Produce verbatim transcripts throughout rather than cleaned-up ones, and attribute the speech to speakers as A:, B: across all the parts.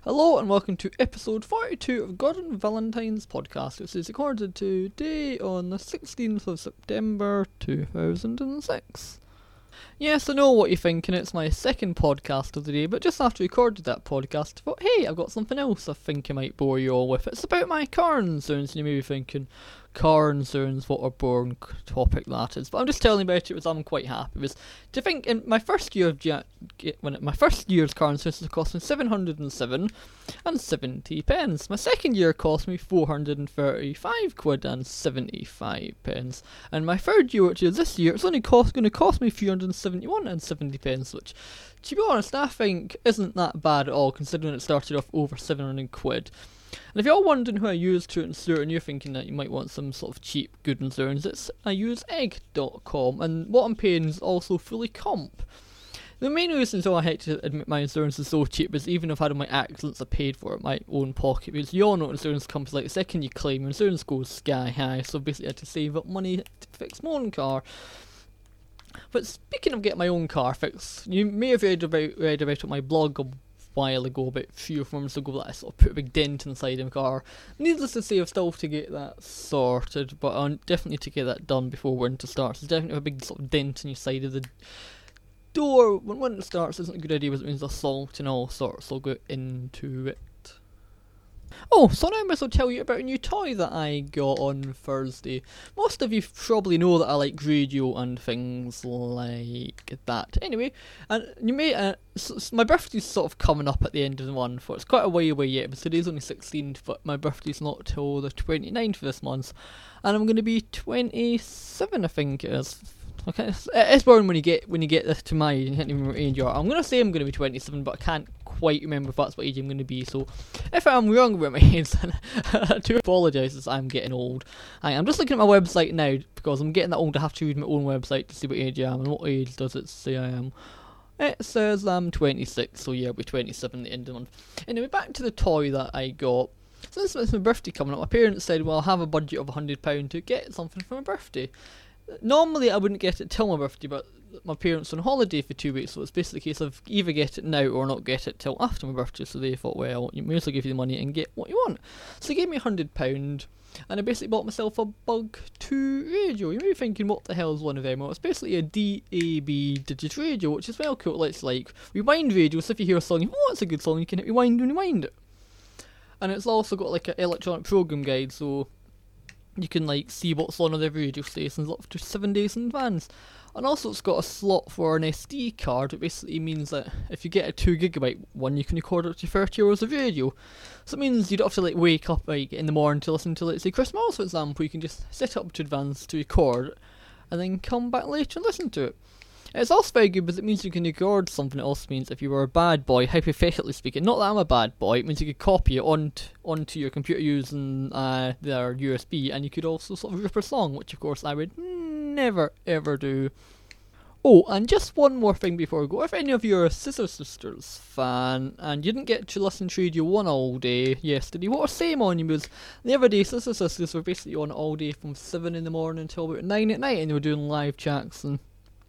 A: Hello and welcome to episode forty-two of Gordon Valentine's podcast, which is recorded today on the sixteenth of September two thousand six. Yes, I know what you're thinking, it's my second podcast of the day, but just after I recorded that podcast, I thought, hey, I've got something else I think I might bore you all with. It's about my car insurance, and you may be thinking, car insurance, what a boring topic that is. But I'm just telling you about it because I'm quite happy. Because to think, in my first year of ja- when it, my first year's car insurance cost me seven hundred and seven and seventy pence. My second year cost me four hundred and thirty-five quid and seventy-five pence. And my third year, which is this year, it's only cost going to cost me three hundred and seventy-one and seventy pence, which, to be honest, I think isn't that bad at all, considering it started off over seven hundred quid. And if you're wondering who I use to insure and you're thinking that you might want some sort of cheap good insurance, it's I use egg dot com, and what I'm paying is also fully comp. The main reason so I hate to admit my insurance is so cheap is even if I've had my accidents I paid for it my own pocket, because you all know insurance companies, like the second you claim, your insurance goes sky high, so basically I had to save up money to fix my own car. But speaking of getting my own car fixed, you may have read about, read about it on my blog a while ago, about three or four months ago, that I sort of put a big dent inside my car. Needless to say, I've still to get that sorted, but I definitely need to get that done before winter starts. There's definitely a big sort of dent in your side of the door. When winter starts isn't a good idea, because it means the salt and all sorts will go into it. Oh, so now I might as well tell you about a new toy that I got on Thursday. Most of you probably know that I like radio and things like that. Anyway, and you may, uh, so, so my birthday's sort of coming up at the end of the month, so it's quite a way away yet, but today's only sixteenth, but my birthday's not till the twenty-ninth of this month, and I'm going to be twenty-seven, I think it is. Okay, it's, it's boring when you get when you get this to my age, you can't even remember what age you are. I'm going to say I'm going to be twenty-seven, but I can't quite remember if that's what age I'm going to be, so if I'm wrong about my age, then I do apologise, as I'm getting old. I, I'm just looking at my website now, because I'm getting that old, I have to read my own website to see what age I am, and what age does it say I am. It says I'm twenty-six, so yeah, I'll be twenty-seven at the end of the month. Anyway, back to the toy that I got. Since it's my birthday coming up, my parents said, well, I'll have a budget of one hundred pounds to get something for my birthday. Normally I wouldn't get it till my birthday, but my parents are on holiday for two weeks, so it's basically a case of either get it now or not get it till after my birthday, so they thought, well, you may as well give you the money and get what you want. So they gave me one hundred pounds, and I basically bought myself a Bug two radio. You may be thinking, what the hell is one of them? Well, it's basically a D A B digit radio, which is well cool. It's like rewind radio, so if you hear a song, oh, it's a good song, you can hit rewind and rewind it. And it's also got like an electronic program guide, so you can like see what's on other radio stations up to seven days in advance. And also it's got a slot for an S D card, which basically means that if you get a two gigabyte one, you can record up to thirty hours of radio. So it means you don't have to like wake up like in the morning to listen to, let's say, Chris Moss, for example. You can just set up to advance to record and then come back later and listen to it. It's also very good because it means you can record something. It also means if you were a bad boy, hypothetically speaking, not that I'm a bad boy, it means you could copy it onto, onto your computer using uh, their U S B, and you could also sort of rip a song, which of course I would never ever do. Oh, and just one more thing before we go. If any of you are a Scissor Sisters fan and you didn't get to listen to Radio one all day yesterday, what a shame on you, because the other day Scissor Sisters were basically on all day from seven in the morning until about nine at night, and they were doing live chats and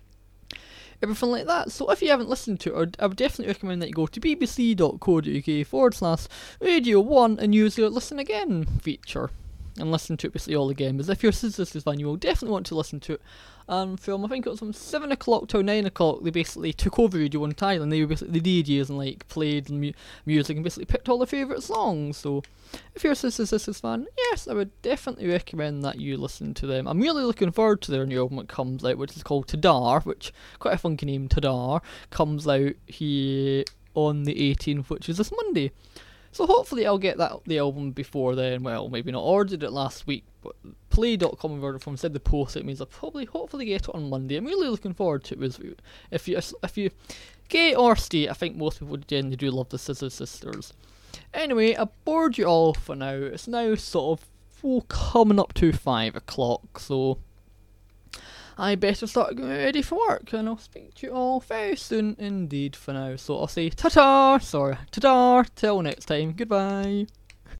A: everything like that. So if you haven't listened to it, I would definitely recommend that you go to bbc.co.uk forward slash radio one and use your listen again feature and listen to it basically all again, because if you're a Scissor Sisters fan, you will definitely want to listen to it. And from, I think it was from seven o'clock till nine o'clock, they basically took over Radio one Thailand. They were basically the D Js and like played mu- music and basically picked all their favourite songs. So if you're a Scissor Sisters fan, yes, I would definitely recommend that you listen to them. I'm really looking forward to their new album that comes out, which is called Tadar, which, quite a funky name, Tadar, comes out here on the eighteenth, which is this Monday. So hopefully I'll get that the album before then. Well, maybe not. Ordered it last week, but play dot com ordered from said the post. It means I'll probably hopefully get it on Monday. I'm really looking forward to it. If you if you gay or straight, I think most people generally do love the Scissor Sisters. Anyway, I bored you all for now. It's now sort of oh, coming up to five o'clock, so I better start getting ready for work, and I'll speak to you all very soon indeed for now. So I'll say ta-ta, sorry, ta-ta, till next time, goodbye.